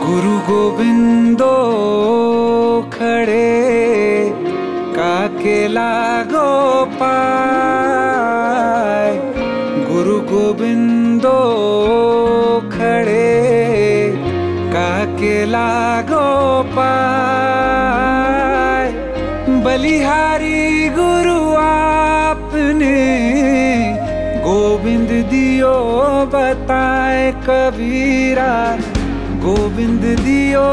गुरु गोबिंदो खड़े काके लागो पाय। गुरु गोबिंदो खड़े काके लागो पाय। बलिहारी गुरु आपने गोविंद दियो बताए कबीरा, गोविंद दियो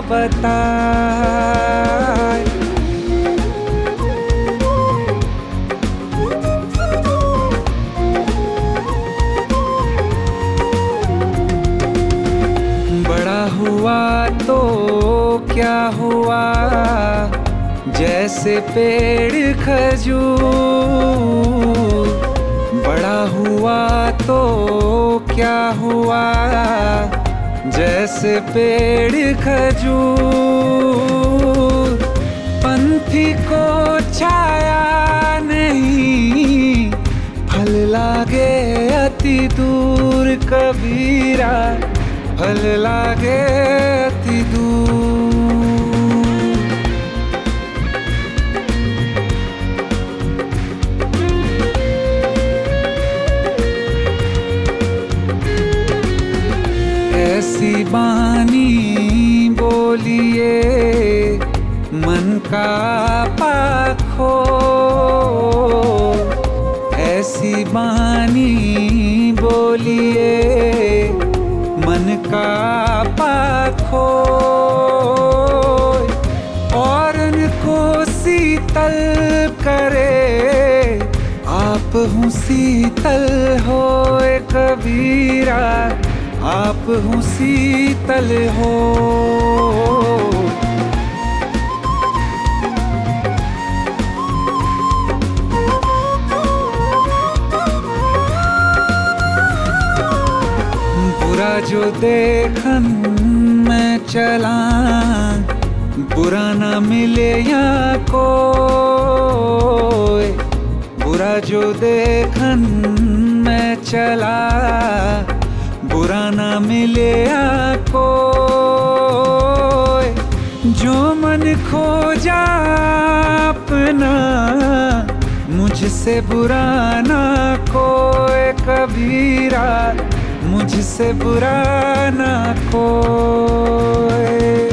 बताए। बड़ा हुआ तो क्या हुआ, जैसे पेड़ खजूर। बड़ा हुआ तो क्या हुआ, जैसे पेड़ खजूर। पंथी को छाया नहीं, फल लागे अति दूर कबीरा, फल लागे अति दूर। ऐसी बानी बोलिए मन का पाखो, ऐसी बानी बोलिए मन का पाखो। और उनको शीतल करे, आप हूँ शीतल होए कबीरा, आप हूँ शीतल हो। बुरा जो देखन मैं चला, बुरा न मिले यहाँ कोई। बुरा जो देखन मैं चला, बुरा न मिले कोई। जो मन खोजा अपना, मुझसे बुरा ना कोई कबीरा, मुझसे बुरा ना कोई।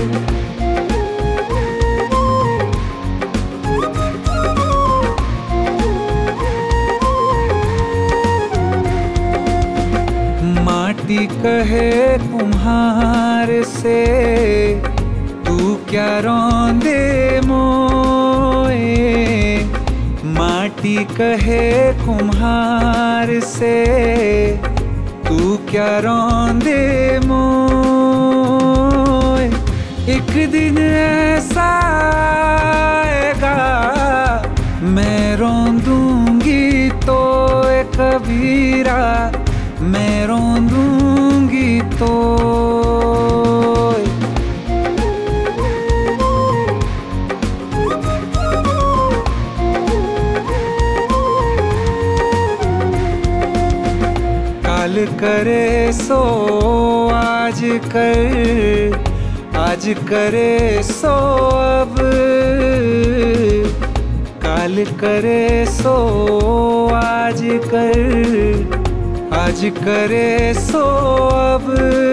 माटी कहे कुम्हार से, तू क्या रौंदे मोए। माटी कहे कुम्हार से, तू क्या रौंदे मोए। एक दिन ऐसा आएगा, मैं रौंदूंगी तो कबीरा, मैं रौंदूंगी तो। काल करे सो आज कर, आज करे सो अब। काल करे सो आज कर, आज करे सो अब।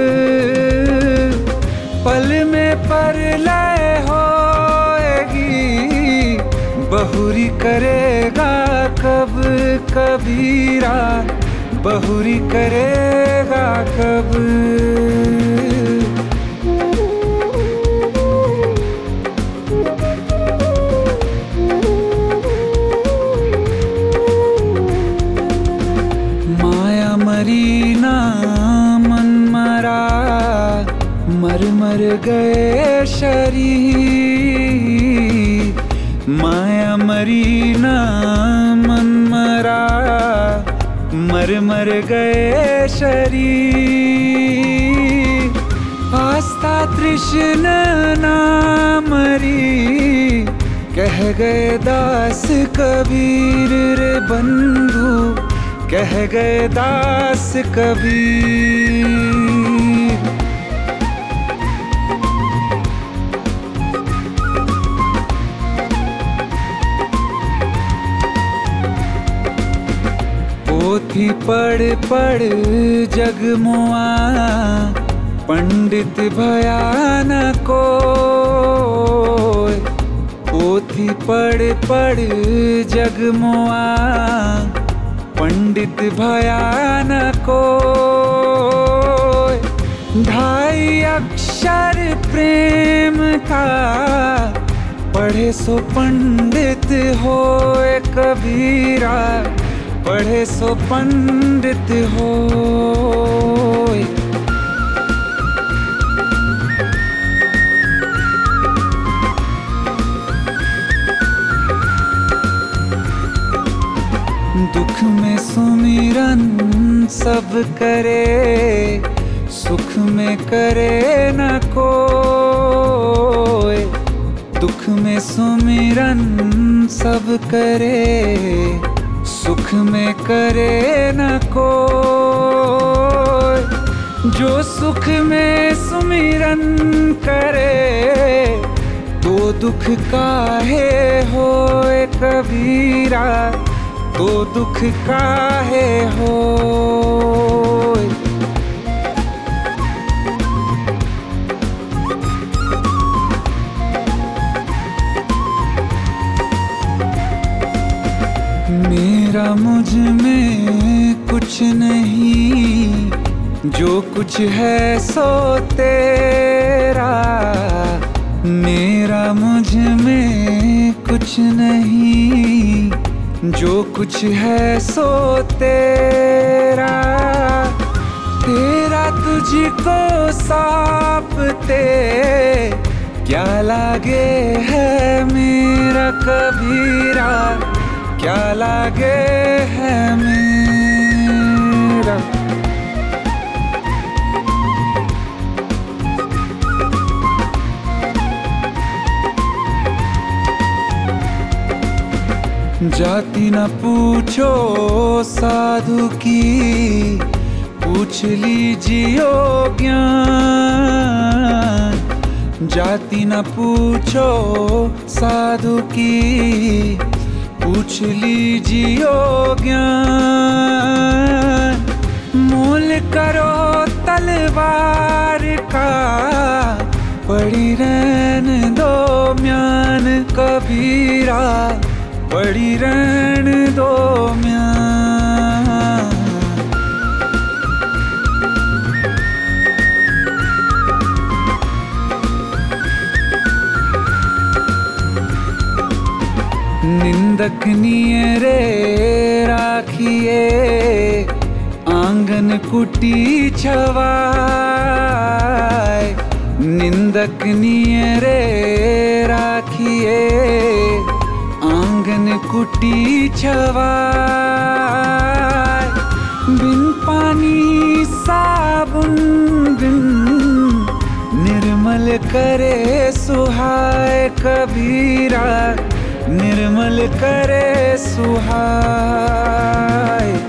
पल में परलय होएगी, बहुरी करेगा कब कबीरा, बहुरी करेगा कब। माया मरी ना मन मरा, मर मर गए शरीर। माया मरी ना मन मरा, मर मर गए शरीर। आस्था तृष्णा ना मरी, कह गए दास कबीर रे बंधु, कह गए दास कबीर। पोथी पढ़ पढ़ जगमुआ पंडित भया न कोय। पोथी पढ़ पढ़ जगमुआ पंडित भया न कोय। ढाई अक्षर प्रेम का पढ़े सो पंडित होए कबीरा, पढ़े सो पंडित होए। दुख में सुमिरन सब करे, सुख में करे न कोय। दुख में सुमिरन सब करे, सुख में करे न कोय। जो सुख में सुमिरन करे, तो दुख काहे होए कबीरा, तो दुख काहे होए। मेरा मुझ में कुछ नहीं, जो कुछ है सो तेरा। मेरा मुझ में कुछ नहीं, जो कुछ है सो तेरा। तेरा तुझको सौंपते क्या लागे है मेरा कबीरा, क्या लागे है मेरा। जाति न पूछो साधु की, पूछ लीजियो ज्ञान। जाति न पूछो साधु की, पूछ लीजियो ज्ञान। मोल करो तलवार का, पड़ी रहन दो म्यान कबीरा, पड़ी रहन दो म्यान। निंदक नियरे राखिए, आंगन कुटी छवाए। निंदक नियरे राखिए, आंगन कुटी छवाए। बिन पानी साबुन बिन, निर्मल करे सुहाए कबीरा, निर्मल करे सुहाए।